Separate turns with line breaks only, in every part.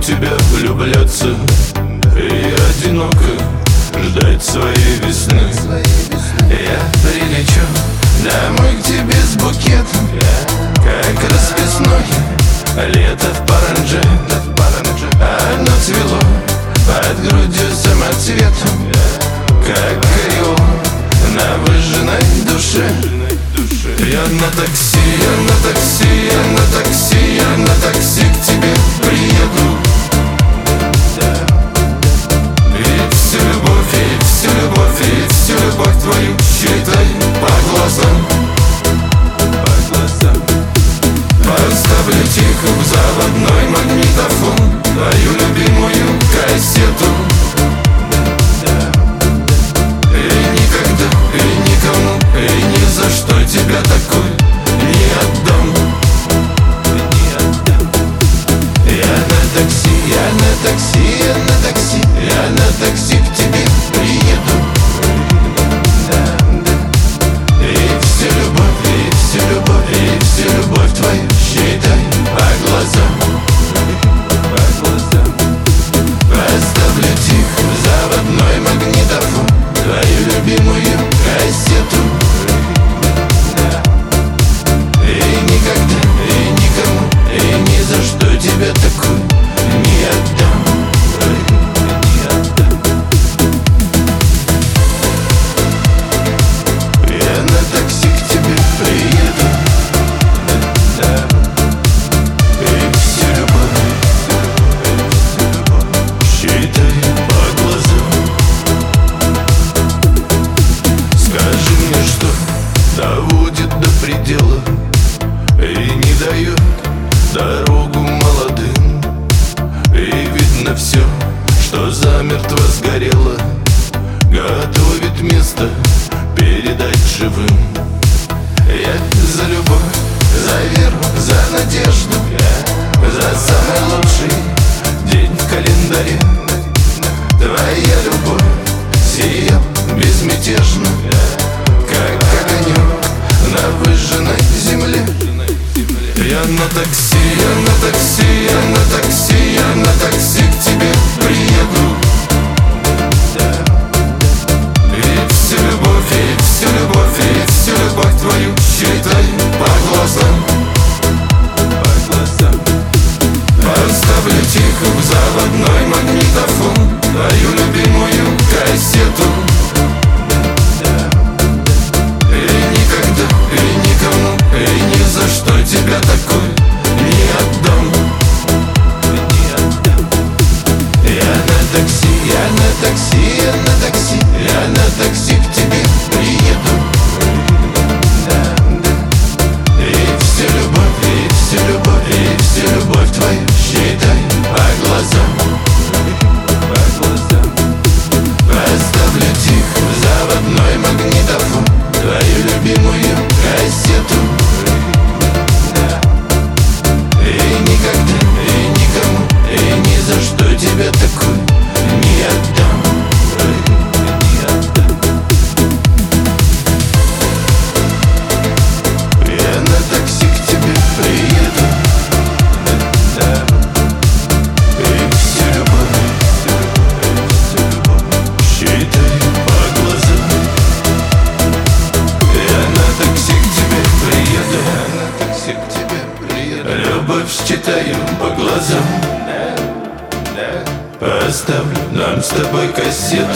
тебя влюбляться и одиноко ждать своей весны. Я прилечу домой к тебе с букетом, как расписное лето в Паранже. Оно цвело под грудью самоцветом, как ореол на выжженной душе. Я на такси, я на такси, я на такси, я на такси к тебе приеду. И всю любовь, и всю любовь, и всю любовь твою считай по глазам. Поставлю тихо в заводной магнитофон твою любимую кассету. И никогда, и никому, и ни за что тебя такой не отдам. Я на такси, я на такси, я на такси, я на такси к тебе приеду. И всю любовь, и всю любовь, и всю любовь твою считай по глазам. Поставлю тихо в заводной магнитофон твою любимую кассету. И никогда, и никому, и ни за что тебя такой не отдам. Я на такси к тебе приеду. И всю любовь считай по глазам. Скажи мне, что доводит до предела и не дает дорогу молодым. И видно все, что замертво сгорело, готовит место передать живым. Я за любовь, за веру, за надежду, за самый лучший день в календаре. Твоя любовь сиял безмятежно, как огонек на выжженной земле. Я на такси, я на такси, я на такси, я на такси к тебе приеду. И всю любовь, и всю любовь, и всю любовь твою считай по глазам. Поставлю тихо в заводной магнитофон твою любимую кассету. И никогда, и никому, и ни за что тебя такой не отдам. Я на такси, я на такси, я на такси, я на такси к тебе приеду. И всю любовь, и всю любовь, и всю любовь твою считай по глазам. Поставлю тихо в заводной магнитофон твою любимую кассету. И никогда, и никому, и ни за что тебя такой не отдам. Я на такси к тебе приеду. И всю любовь считай по глазам. Я на такси к тебе приеду. Я на такси к тебе приеду. Любовь считаю по глазам. Поставлю нам с тобой кассету.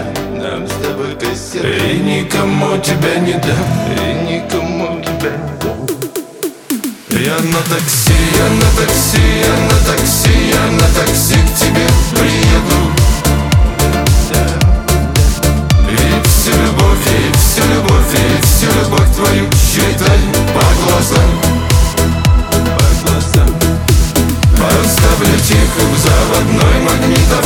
И никому тебя не дам. И никому тебя не дам. Я на такси, я на такси, я на такси, я на такси к тебе приеду. И всю любовь, и всю любовь, и всю любовь твою считай по глазам. Поставлю тихо в заводной магнитофон